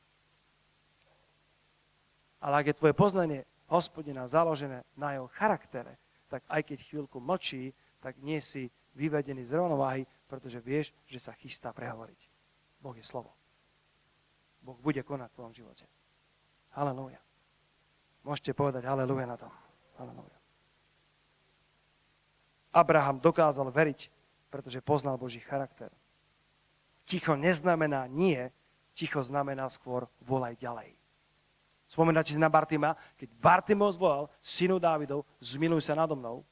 Speaker 1: Ale ak je tvoje poznanie Hospodina založené na jeho charaktere, tak aj keď chvíľku mlčí, tak nie si vyvedený z rovnováhy, pretože vieš, že sa chystá prehovoriť. Boh je slovo. Boh bude konať v tvojom živote. Halelúja. Môžete povedať halelúja na tom. Halelúja. Abraham dokázal veriť, pretože poznal Boží charakter. Ticho neznamená nie, ticho znamená skôr volaj ďalej. Spomínate si na Bartima? Keď Bartimos volal, synu Dávidov, zmiluj sa nado mnou,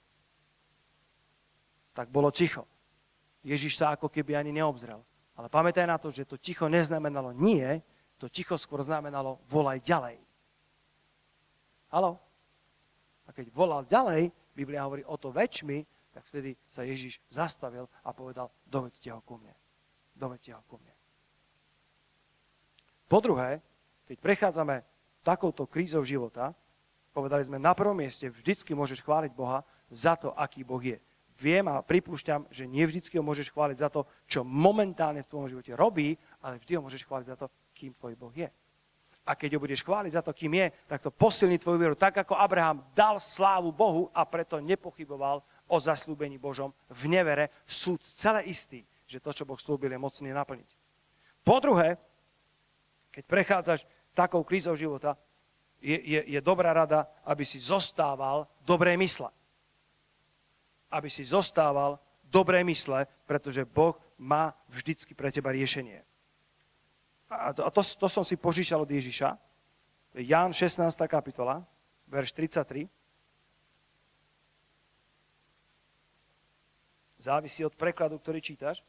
Speaker 1: tak bolo ticho. Ježiš sa ako keby ani neobzrel. Ale pamätaj na to, že to ticho neznamenalo nie, to ticho skôr znamenalo volaj ďalej. Haló? A keď volal ďalej, Biblia hovorí o to väčšmi, tak vtedy sa Ježiš zastavil a povedal, doveďte ho ku mne. Doveďte ho ku mne. Po druhé, keď prechádzame takouto krízou života, povedali sme, na prvom mieste vždycky môžeš chváliť Boha za to, aký Boh je. Viem a pripúšťam, že nie vždycky ho môžeš chváliť za to, čo momentálne v tvojom živote robí, ale vždy ho môžeš chváliť za to, kým tvoj Boh je. A keď ho budeš chváliť za to, kým je, tak to posilní tvoju vieru. Tak ako Abraham dal slávu Bohu a preto nepochyboval o zasľúbení Božom v nevere, sú celé istí, že to, čo Boh slúbil, je mocný naplniť. Po druhé, keď prechádzaš takou krízou života, je, je, je dobrá rada, aby si zostával dobré mysle. Aby si zostával dobré mysle, pretože Boh má vždycky pre teba riešenie. A to, to, to som si požičal od Ježiša. Ján šestnásta kapitola, verš tridsaťtri. Závisí od prekladu, ktorý čítaš.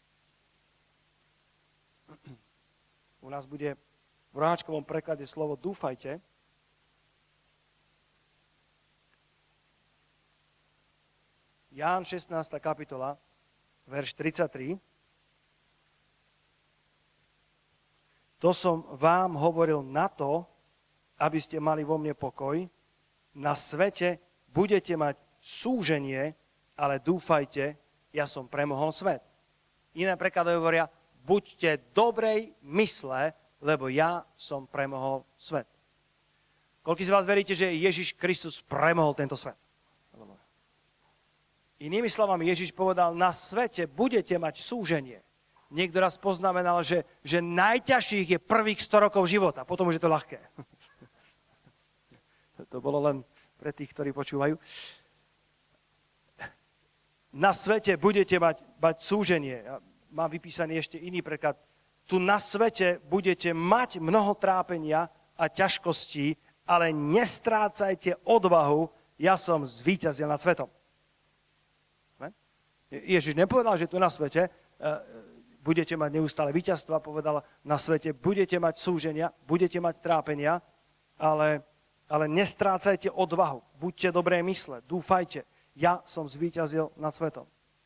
Speaker 1: U nás bude v roháčkovom preklade slovo dúfajte. Ján šestnásta kapitola, verš tridsaťtri. To som vám hovoril na to, aby ste mali vo mne pokoj. Na svete budete mať súženie, ale dúfajte, ja som premohol svet. Iné preklady hovoria, buďte dobrej mysle, lebo ja som premohol svet. Koľký z vás veríte, že Ježiš Kristus premohol tento svet? Inými slovami, Ježiš povedal, na svete budete mať súženie. Niekto raz poznamenal, že, že najťažších je prvých sto rokov života, potom už je to ľahké. To bolo len pre tých, ktorí počúvajú. Na svete budete mať, mať súženie. Ja mám vypísaný ešte iný preklad. Tu na svete budete mať mnoho trápenia a ťažkostí, ale nestrácajte odvahu, ja som zvíťazil nad svetom. Ježiš nepovedal, že tu na svete budete mať neustále víťazstva, povedal, na svete budete mať súženia, budete mať trápenia, ale, ale nestrácajte odvahu, buďte dobré mysle, dúfajte, ja som zvíťazil nad svetom.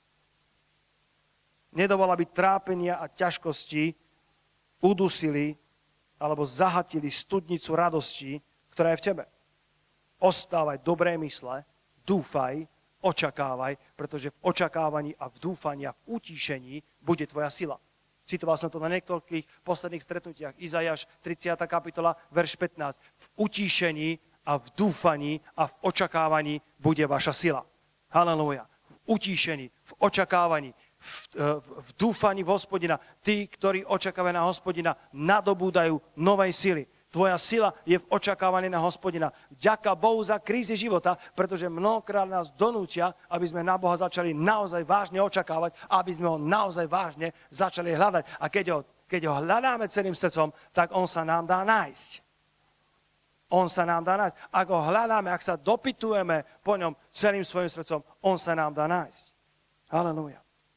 Speaker 1: Nedovol, aby trápenia a ťažkosti udusili alebo zahatili studnicu radosti, ktorá je v tebe. Ostávaj dobré mysle, dúfaj, očakávaj, pretože v očakávaní a v dúfaní a v utíšení bude tvoja sila. Citoval som to na niekoľkých posledných stretnutiach. Izajáš tridsiata kapitola, verš pätnásť. V utíšení a v dúfaní a v očakávaní bude vaša sila. Halelúja. V utíšení, v očakávaní, v, v, v dúfaní v Hospodina. Tí, ktorí očakávajú na Hospodina, nadobúdajú novej sily. Tvoja sila je v očakávaní na Hospodina. Vďaka Bohu za krízy života, pretože mnohokrát nás donútia, aby sme na Boha začali naozaj vážne očakávať a aby sme ho naozaj vážne začali hľadať. A keď ho, keď ho hľadáme celým srdcom, tak on sa nám dá nájsť. On sa nám dá nájsť. Ak ho hľadáme, ak sa dopytujeme po ňom celým svojim srdcom, on sa nám dá nájsť. Halelúja.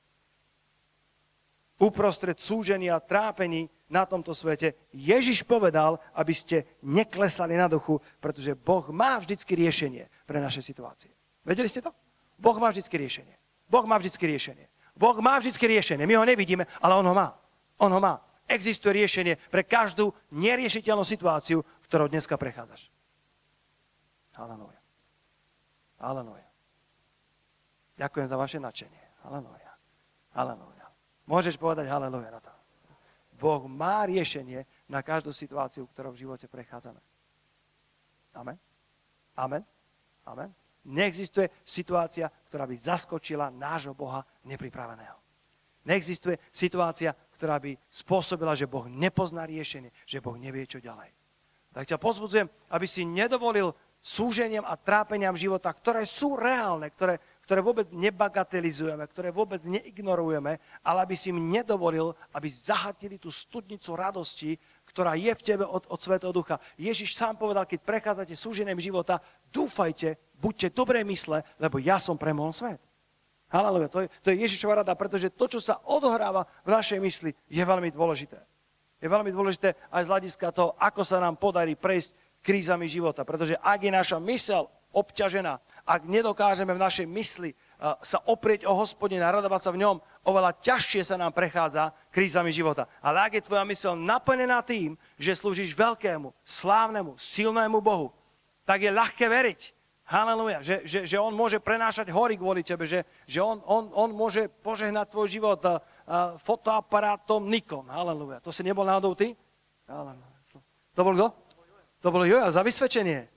Speaker 1: Uprostred súženia a trápení na tomto svete Ježiš povedal, aby ste neklesali na duchu, pretože Boh má vždycky riešenie pre naše situácie. Vedeli ste to? Boh má vždycky riešenie. Boh má vždycky riešenie. Boh má vždycky riešenie. My ho nevidíme, ale on ho má. On ho má. Existuje riešenie pre každú neriešiteľnú situáciu, ktorou dneska prechádzaš. Halelúja. Halelúja. Ďakujem za vaše nadšenie. Halelúja. Halelúja. Môžeš povedať halelúja na to. Boh má riešenie na každú situáciu, ktorou v živote prechádzame. Amen. Amen. Amen. Neexistuje situácia, ktorá by zaskočila nášho Boha nepripraveného. Neexistuje situácia, ktorá by spôsobila, že Boh nepozná riešenie, že Boh nevie, čo ďalej. Tak ťa pozbudzujem, aby si nedovolil súženiam a trápeniam života, ktoré sú reálne, ktoré, ktoré vôbec nebagatelizujeme, ktoré vôbec neignorujeme, ale aby si im nedovolil, aby zahatili tú studnicu radosti, ktorá je v tebe od, od Svätého Ducha. Ježiš sám povedal, keď prechádzate súžením života, dúfajte, buďte dobré mysle, lebo ja som premohol svet. Halelúja, to je, to je Ježišova rada, pretože to, čo sa odohráva v našej mysli, je veľmi dôležité. Je veľmi dôležité aj z hľadiska toho, ako sa nám podarí prejsť krízami života. Pretože ak je naša myseľ obťažená, ak nedokážeme v našej mysli sa oprieť o Hospodina, radovať sa v ňom, oveľa ťažšie sa nám prechádza krízami života. Ale ak je tvoja myseľ naplnená tým, že slúžiš veľkému, slávnemu, silnému Bohu, tak je ľahké veriť. Halelujá, že, že, že on môže prenášať hory kvôli tebe, že, že on, on, on môže požehnať tvoj život uh, uh, fotoaparátom Nikon. Halelujá. To si nebol náhodou ty? Halelujá. To bol kto? To bolo Joja za vysvedčenie.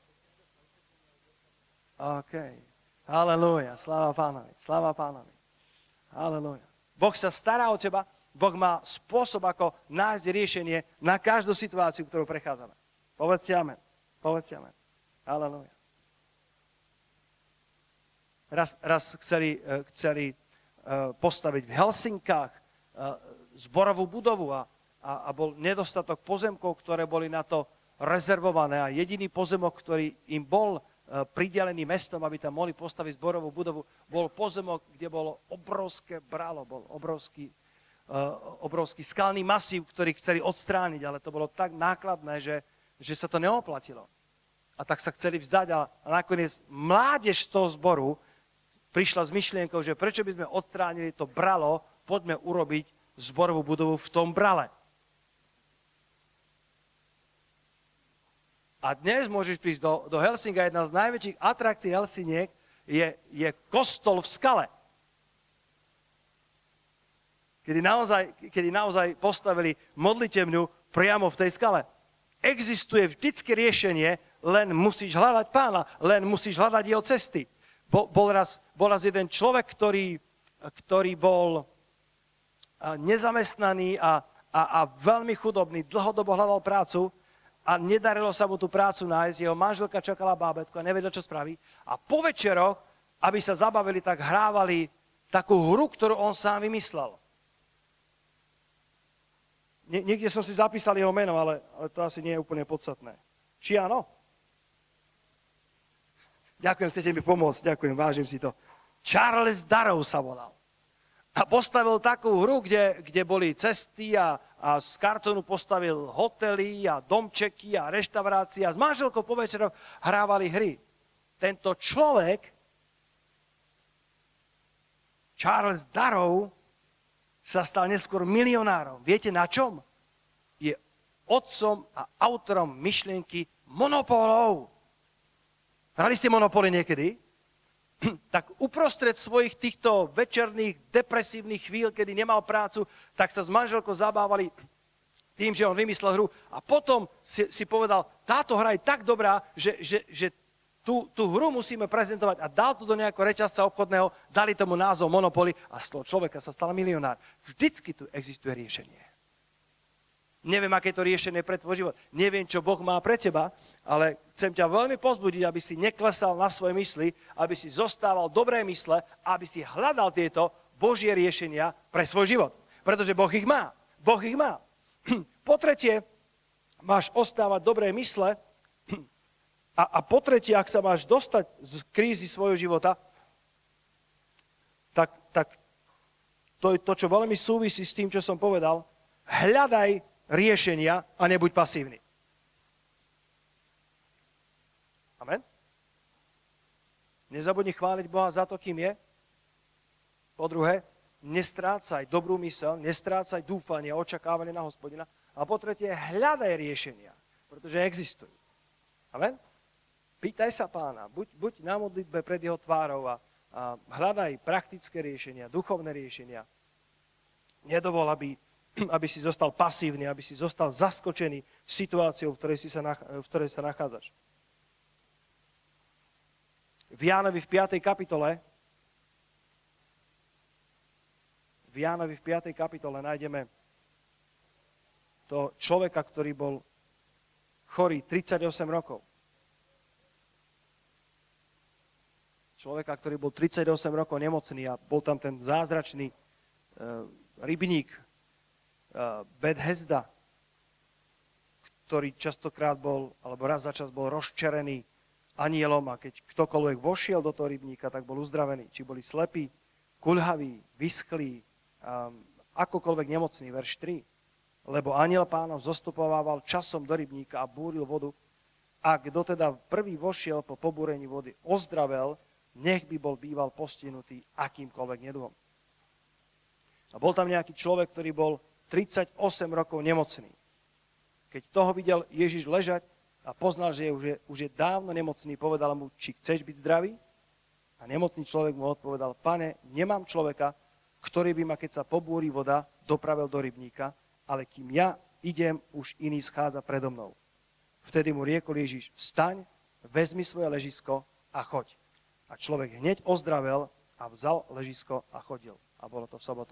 Speaker 1: OK. Halelujá. Sláva Pánovi. Sláva Pánovi. Halelujá. Boh sa stará o teba. Boh má spôsob, ako nájsť riešenie na každú situáciu, ktorú prechádzame. Povedzte amen. Povedzte amen. Halelujá. Raz, raz chceli, chceli postaviť v Helsinkách zborovú budovu a, a, a bol nedostatok pozemkov, ktoré boli na to rezervované a jediný pozemok, ktorý im bol pridelený mestom, aby tam mohli postaviť zborovú budovu, bol pozemok, kde bolo obrovské bralo, bol obrovský, obrovský skalný masív, ktorý chceli odstrániť, ale to bolo tak nákladné, že, že sa to neoplatilo. A tak sa chceli vzdať a, a nakoniec mládež z toho zboru prišla s myšlienkou, že prečo by sme odstránili to bralo, poďme urobiť zborovú budovu v tom brale. A dnes môžeš prísť do, do Helsinga, jedna z najväčších atrakcií Helsiniek je, je kostol v skale. Kedy naozaj, kedy naozaj postavili modlitevňu priamo v tej skale. Existuje vždycky riešenie, len musíš hľadať Pána, len musíš hľadať jeho cesty. Bol, bol, raz, bol raz jeden človek, ktorý, ktorý bol nezamestnaný a, a, a veľmi chudobný, dlhodobo hľadal prácu a nedarilo sa mu tú prácu nájsť. Jeho manželka čakala bábätko a nevedela, čo spraví. A po večeroch, aby sa zabavili, tak hrávali takú hru, ktorú on sám vymyslel. Nie, niekde som si zapísal jeho meno, ale, ale to asi nie je úplne podstatné. Či áno? Ďakujem, chcete mi pomôcť, ďakujem, vážim si to. Charles Darrow sa volal. A postavil takú hru, kde, kde boli cesty a, a z kartónu postavil hotely a domčeky a reštaurácie a s manželkou po večeroch hrávali hry. Tento človek, Charles Darrow, sa stal neskôr milionárom. Viete na čom? Je otcom a autorom myšlienky monopolov. Hrali ste Monopoly niekedy? Tak uprostred svojich týchto večerných, depresívnych chvíľ, kedy nemal prácu, tak sa s manželkou zabávali tým, že on vymyslel hru. A potom si, si povedal, táto hra je tak dobrá, že, že, že tú, tú hru musíme prezentovať. A dal to do nejakého reťazca obchodného, dali tomu názov Monopoly a z toho človeka sa stal milionár. Vždycky tu existuje riešenie. Neviem, aké to riešenie pre tvoj život. Neviem, čo Boh má pre teba, ale chcem ťa veľmi pozbudiť, aby si neklesal na svoje mysli, aby si zostával dobré mysle, aby si hľadal tieto Božie riešenia pre svoj život. Pretože Boh ich má. Boh ich má. Po tretie, máš ostávať dobré mysle a, a po tretie, ak sa máš dostať z krízy svojho života, tak, tak to je to, čo veľmi súvisí s tým, čo som povedal. Hľadaj riešenia a nebuď pasívny. Amen? Nezabudni chváliť Boha za to, kým je. Po druhé, nestrácaj dobrú myseľ, nestrácaj dúfanie a očakávanie na Hospodina. A po tretie, hľadaj riešenia, pretože existujú. Amen? Pýtaj sa Pána, buď, buď na modlitbe pred jeho tvárou a, a hľadaj praktické riešenia, duchovné riešenia. Nedovol, aby aby si zostal pasívny, aby si zostal zaskočený situáciou, v ktorej, si sa, v ktorej sa nachádzaš. V Jánovi v piatej kapitole v Jánovi v piatej kapitole nájdeme toho človeka, ktorý bol chorý tridsaťosem rokov. Človeka, ktorý bol tridsaťosem rokov nemocný a bol tam ten zázračný uh, rybník, Bethesda, ktorý častokrát bol, alebo raz za čas bol rozčerený anielom a keď ktokoľvek vošiel do toho rybníka, tak bol uzdravený. Či boli slepí, kuľhaví, vyschlí, um, akokoľvek nemocný, verš tri. Lebo aniel Pánov zostupovával časom do rybníka a búril vodu. A kto teda prvý vošiel po pobúrení vody, ozdravel, nech by bol býval postihnutý akýmkoľvek neduhom. A bol tam nejaký človek, ktorý bol tridsaťosem rokov nemocný. Keď toho videl Ježiš ležať a poznal, že je, už, je, už je dávno nemocný, povedal mu, či chceš byť zdravý? A nemocný človek mu odpovedal, pane, nemám človeka, ktorý by ma, keď sa pobúri voda, dopravil do rybníka, ale kým ja idem, už iný schádza predo mnou. Vtedy mu riekol Ježiš, vstaň, vezmi svoje ležisko a choď. A človek hneď ozdravel a vzal ležisko a chodil. A bolo to v sobotu.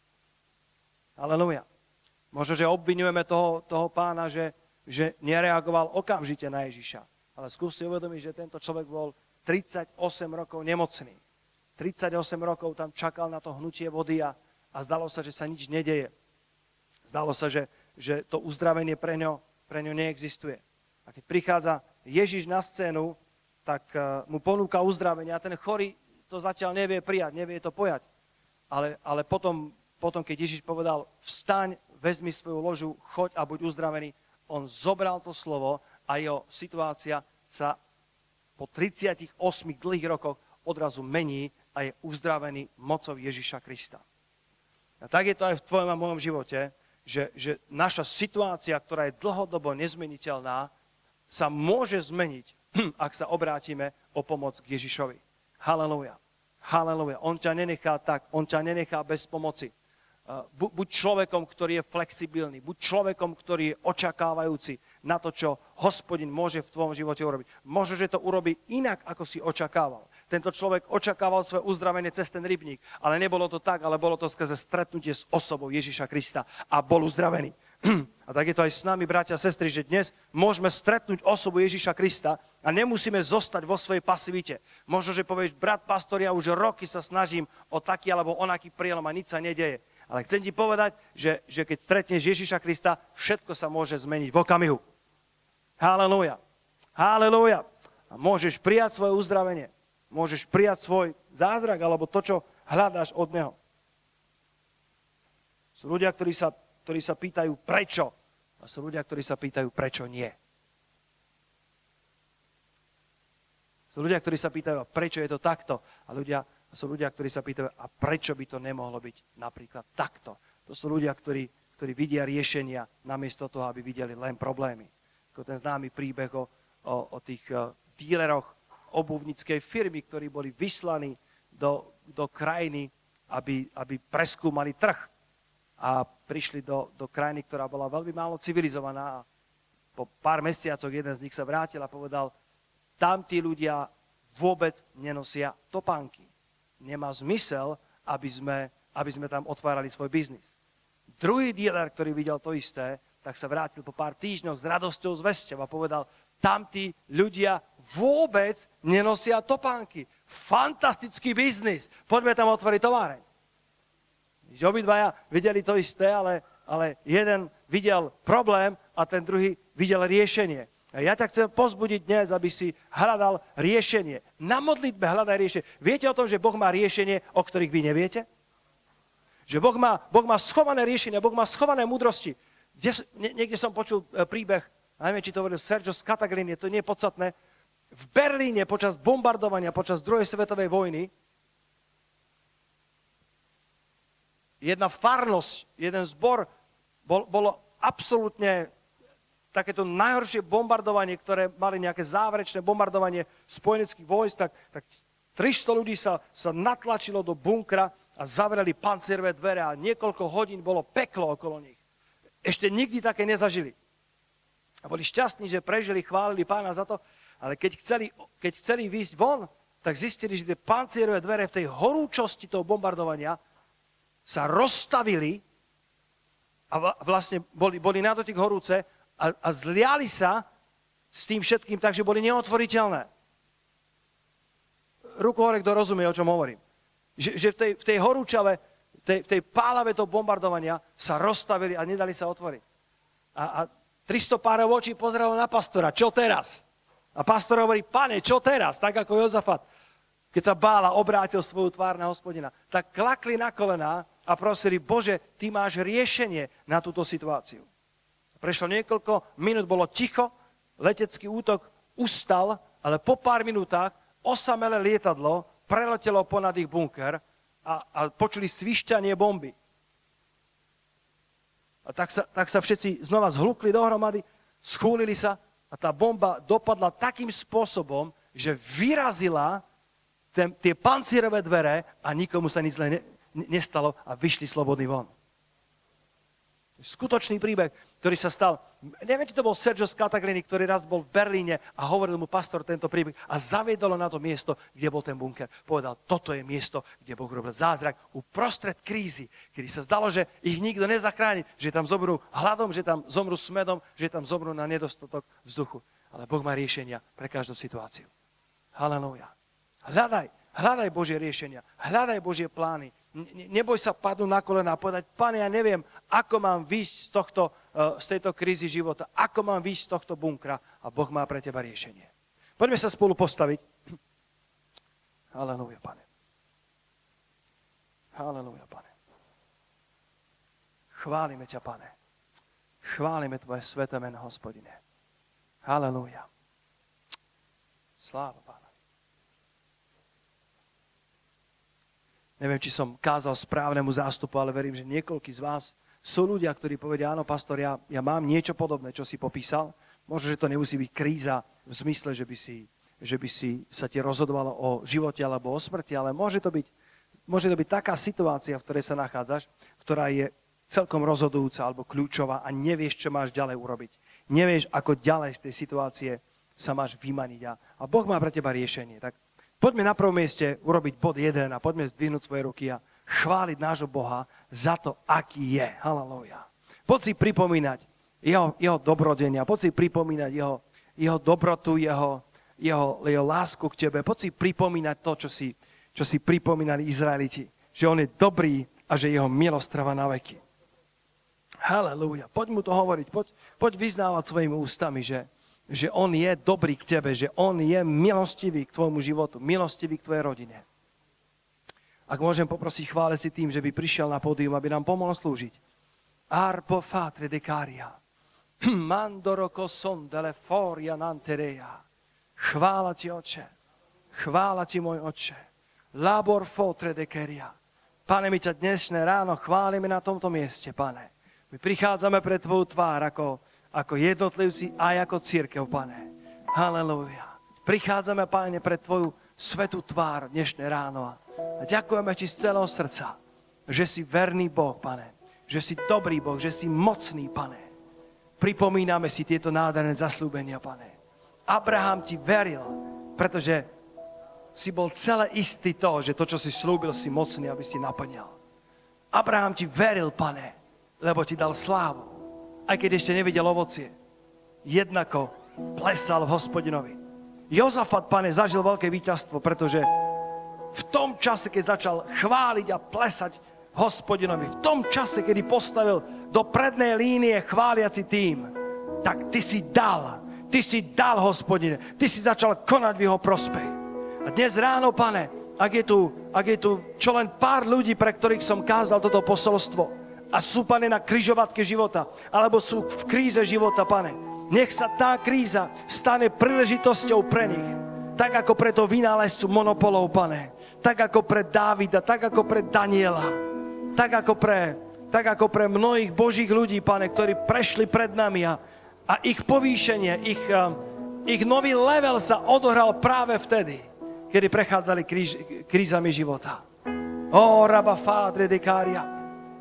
Speaker 1: Aleluja. Možno, že obviňujeme toho, toho pána, že, že nereagoval okamžite na Ježiša. Ale skús si uvedomiť, že tento človek bol tridsaťosem rokov nemocný. tridsaťosem rokov tam čakal na to hnutie vody a, a zdalo sa, že sa nič nedeje. Zdalo sa, že, že to uzdravenie pre ňo, pre ňo neexistuje. A keď prichádza Ježiš na scénu, tak uh, mu ponúka uzdravenie a ten chorý to zatiaľ nevie prijať, nevie to pojať. Ale, ale potom, potom, keď Ježiš povedal, vstaň, vezmi svoju ložu, choď a buď uzdravený, on zobral to slovo a jeho situácia sa po tridsiatich ôsmich dlhých rokoch odrazu mení a je uzdravený mocou Ježiša Krista. A tak je to aj v tvojom a mojom živote, že, že naša situácia, ktorá je dlhodobo nezmeniteľná, sa môže zmeniť, ak sa obrátime o pomoc k Ježišovi. Halelúja. Halelúja. On ťa nenechá tak, on ťa nenechá bez pomoci. Buď človekom, ktorý je flexibilný, buď človekom, ktorý je očakávajúci na to, čo Hospodin môže v tvojom živote urobiť. Možno, že to urobí inak, ako si očakával. Tento človek očakával svoje uzdravenie cez ten rybník, ale nebolo to tak, ale bolo to skrze stretnutie s osobou Ježiša Krista a bol uzdravený. A tak je to aj s nami, bratia a sestry, že dnes môžeme stretnúť osobu Ježiša Krista a nemusíme zostať vo svojej pasivite. Možno, že povieš, brat pastor, ja už roky sa snažím o taký alebo onaký prielom a nič sa nedeje. Ale chcem ti povedať, že, že keď stretneš Ježiša Krista, všetko sa môže zmeniť v okamihu. Halelúja. Halelúja. A môžeš prijať svoje uzdravenie. Môžeš prijať svoj zázrak alebo to, čo hľadáš od Neho. Sú ľudia, ktorí sa, ktorí sa pýtajú prečo. A sú ľudia, ktorí sa pýtajú prečo nie. Sú ľudia, ktorí sa pýtajú prečo je to takto. A ľudia A sú ľudia, ktorí sa pýtajú, a prečo by to nemohlo byť napríklad takto? To sú ľudia, ktorí, ktorí vidia riešenia namiesto toho, aby videli len problémy. Ako ten známy príbeh o, o, o tých uh, díleroch obuvníckej firmy, ktorí boli vyslaní do, do krajiny, aby, aby preskúmali trh. A prišli do, do krajiny, ktorá bola veľmi málo civilizovaná. A po pár mesiacoch jeden z nich sa vrátil a povedal, tam tí ľudia vôbec nenosia topánky. Nemá zmysel, aby sme, aby sme tam otvárali svoj biznis. Druhý dealer, ktorý videl to isté, tak sa vrátil po pár týždňoch s radosťou z vesťou a povedal, tamtí ľudia vôbec nenosia topánky. Fantastický biznis. Poďme tam otvoriť továreň. Obidvaja videli to isté, ale, ale jeden videl problém a ten druhý videl riešenie. A ja ťa chcem pozbudiť dnes, aby si hľadal riešenie. Na modlitbe hľadaj riešenie. Viete o tom, že Boh má riešenie, o ktorých vy neviete? Že Boh má, boh má schované riešenia, Boh má schované múdrosti. Kde, nie, niekde som počul príbeh, neviem, či to hovoril Sergio Scataglini, to nie je podstatné. V Berlíne počas bombardovania, počas druhej svetovej vojny, jedna farnosť, jeden zbor, bol, bolo absolútne takéto najhoršie bombardovanie, ktoré mali nejaké záverečné bombardovanie spojeneckých vojsk, tak, tak tristo ľudí sa, sa natlačilo do bunkra a zavreli pancierové dvere a niekoľko hodín bolo peklo okolo nich. Ešte nikdy také nezažili. A boli šťastní, že prežili, chválili Pána za to, ale keď chceli, keď chceli výjsť von, tak zistili, že tie pancierové dvere v tej horúčosti toho bombardovania sa rozstavili a vlastne boli, boli na dotyk horúce, A, a zliali sa s tým všetkým tak, že boli neotvoriteľné. Ruku hore, kto rozumie, o čom hovorím. Že, že v, tej, v tej horúčave, v tej, v tej pálave toho bombardovania sa rozstavili a nedali sa otvoriť. A, a tristo párov očí pozeralo na pastora, čo teraz? A pastor hovorí, pane, čo teraz? Tak ako Jozafat, keď sa bála, obrátil svoju tvár na Hospodina. Tak klakli na kolená a prosili, Bože, ty máš riešenie na túto situáciu. Prešlo niekoľko minút, bolo ticho, letecký útok ustal, ale po pár minútach osamelé lietadlo preletelo ponad ich bunker a, a počuli svišťanie bomby. A tak sa, tak sa všetci znova zhlukli dohromady, schúlili sa a tá bomba dopadla takým spôsobom, že vyrazila ten, tie pancierové dvere a nikomu sa nič zle ne, nestalo a vyšli slobodný von. Skutočný príbeh, ktorý sa stal. Neviem, či to bol Sergio Scataglini, ktorý raz bol v Berlíne a hovoril mu pastor tento príbeh a zaviedol na to miesto, kde bol ten bunker. Povedal, toto je miesto, kde Boh robil zázrak uprostred krízy, kedy sa zdalo, že ich nikto nezachráni, že tam zomrú hladom, že tam zomrú smedom, že tam zomrú na nedostatok vzduchu. Ale Boh má riešenia pre každú situáciu. Halelúja. Hľadaj, hľadaj Božie riešenia, hľadaj Božie plány. Neboj sa padnúť na kolena a povedať, Pane, ja neviem, ako mám výjsť z, tohto, z tejto krízy života, ako mám výjsť z tohto bunkra a Boh má pre teba riešenie. Poďme sa spolu postaviť. Halelúja, Pane. Halelúja, Pane. Chválime ťa, Pane. Chválime tvoje sveté meno, Hospodine. Halelúja. Sláva, Pane. Neviem, či som kázal správnemu zástupu, ale verím, že niekoľkí z vás sú ľudia, ktorí povedia, áno, pastor, ja, ja mám niečo podobné, čo si popísal. Možno, že to nemusí byť kríza v zmysle, že by si, že by si sa ti rozhodovalo o živote alebo o smrti, ale môže to byť, môže to byť taká situácia, v ktorej sa nachádzaš, ktorá je celkom rozhodujúca alebo kľúčová a nevieš, čo máš ďalej urobiť. Nevieš, ako ďalej z tej situácie sa máš vymaniť. A, a Boh má pre teba riešenie. Tak poďme na prvom mieste urobiť bod jeden a poďme zdvihnúť svoje ruky a chváliť nášho Boha za to, aký je. Halelúja. Poď si pripomínať jeho, jeho dobrodenia, poď si pripomínať jeho, jeho dobrotu, jeho, jeho, jeho lásku k tebe. Poď si pripomínať to, čo si, čo si pripomínali Izraeliti, že on je dobrý a že jeho milosť trvá na veky. Halelúja. Poď mu to hovoriť, poď, poď vyznávať svojimi ústami, že že on je dobrý k tebe, že on je milostivý k tvojmu životu, milostivý k tvojej rodine. Ak môžem poprosiť chváliť si tým, že by prišiel na pódium, aby nám pomohol slúžiť. Arpo fatre de caria, mandoroko son dele foria nanterea. Chvála ti, Oče, chvála ti, môj Oče. Labor fotre de caria. Pane, my ťa dnešné ráno chválime na tomto mieste, Pane. My prichádzame pred tvoju tvár ako ako jednotlivci aj ako cirkev, Pane. Halelúja. Prichádzame, Pane, pred tvoju svätú tvár dnešné ráno a ďakujeme ti z celého srdca, že si verný Boh, Pane, že si dobrý Boh, že si mocný, Pane. Pripomíname si tieto nádherné zasľúbenia, Pane. Abraham ti veril, pretože si bol celé istý to, že to, čo si slúbil, si mocný, aby si naplnil. Abraham ti veril, Pane, lebo ti dal slávu. Aj keď ešte nevidel ovocie, jednako plesal v Hospodinovi. Jozafat, Pane, zažil veľké víťazstvo, pretože v tom čase, keď začal chváliť a plesať Hospodinovi, v tom čase, kedy postavil do prednej línie chváliaci tým, tak ty si dal, ty si dal, Hospodine, ty si začal konať v jeho prospech. A dnes ráno, Pane, ak je tu, ak je tu čo len pár ľudí, pre ktorých som kázal toto posolstvo, a sú, Pane, na križovatke života, alebo sú v kríze života, Pane. Nech sa tá kríza stane príležitosťou pre nich. Tak ako pre to vynálezcu monopolov, Pane. Tak ako pre Dávida, tak ako pre Daniela. Tak ako pre, tak ako pre mnohých Božích ľudí, Pane, ktorí prešli pred nami a, a ich povýšenie, ich, uh, ich nový level sa odohral práve vtedy, kedy prechádzali kríž, krízami života. O, Rabba Fadre de Caria.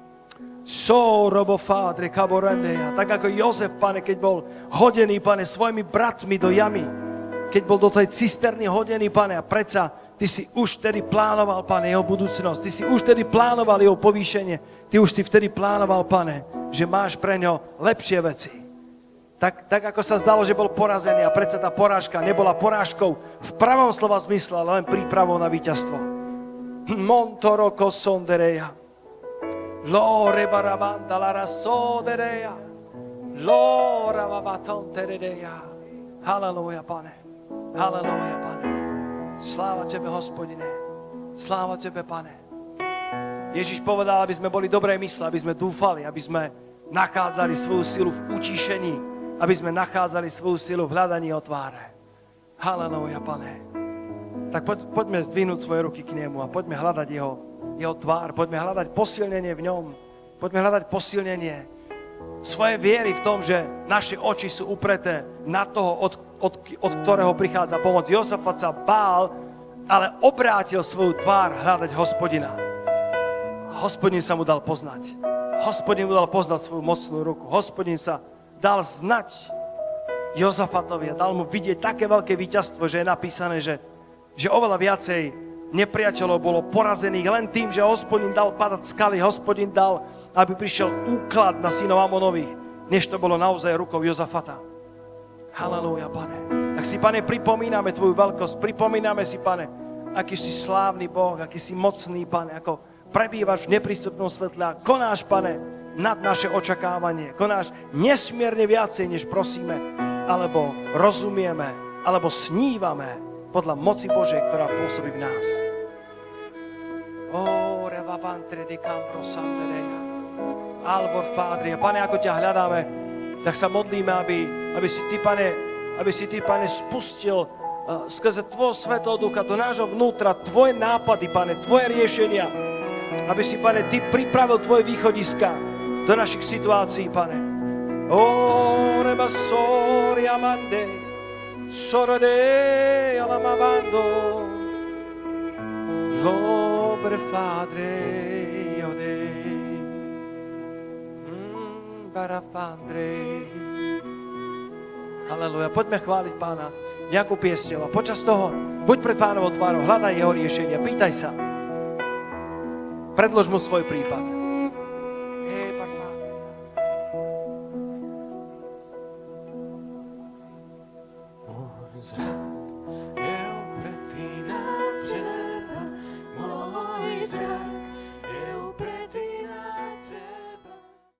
Speaker 1: So, robo fadre, kaborendeja. Tak ako Jozef, Pane, keď bol hodený, Pane, svojimi bratmi do jamy, keď bol do tej cisterny hodený, Pane, a predsa ty si už vtedy plánoval, Pane, jeho budúcnosť. Ty si už vtedy plánoval jeho povýšenie. Ty už si vtedy plánoval, Pane, že máš pre ňo lepšie veci. Tak, tak ako sa zdalo, že bol porazený a predsa tá porážka nebola porážkou v pravom slova zmysle, ale len prípravou na víťazstvo. Montoroko sondereja. Lore baravanda la rasodereja. Lora vavaton teredeja. Halelúja, Pane. Halelúja, Pane. Sláva Tebe, Hospodine. Sláva Tebe, Pane. Ježiš povedal, aby sme boli dobrej mysle, aby sme dúfali, aby sme nachádzali svoju silu v utíšení, aby sme nachádzali svoju silu v hľadaní o tváre. Halelúja, Pane. tak poď, poďme zdvihnúť svoje ruky k nemu a poďme hľadať jeho, jeho tvár, poďme hľadať posilnenie v ňom, poďme hľadať posilnenie svojej viery v tom, že naše oči sú upreté na toho, od, od, od ktorého prichádza pomoc. Jozafat sa bál, ale obrátil svoju tvár hľadať Hospodina. Hospodin sa mu dal poznať. Hospodin mu dal poznať svoju mocnú ruku. Hospodin sa dal znať Jozafatovi a dal mu vidieť také veľké víťazstvo, že je napísané, že, že oveľa viacej nepriateľov bolo porazených len tým, že Hospodin dal padať skaly, Hospodin dal, aby prišiel úklad na synov Amonových, než to bolo naozaj rukou Jozafata. Halelúja, Pane. Tak si, Pane, pripomíname Tvoju veľkosť, pripomíname si, Pane, aký si slávny Boh, aký si mocný, Pane, ako prebývaš v neprístupnom svetle a konáš, Pane, nad naše očakávanie. Konáš nesmierne viacej, než prosíme, alebo rozumieme, alebo snívame podľa moci Božej, ktorá pôsobí v nás. O, revavantre di cambro sandereja. Albor Fadri. Pane, ako ťa hľadáme, tak sa modlíme, aby, aby si Ty, Pane, aby si Ty, Pane, spustil uh, skrze Tvojho Svätého Ducha do nášho vnútra Tvoje nápady, Pane, Tvoje riešenia. Aby si, Pane, Ty pripravil Tvoje východiska do našich situácií, Pane. O, reba sori amande, sorode alamavando, lobre Padre, io dei. Halelúja. Poďme chváliť Pána nejakú piesňou a počas toho buď pred Pánovou tvárou, hľadaj jeho riešenia, pýtaj sa. Predlož mu svoj prípad. Môj zrak je opretý na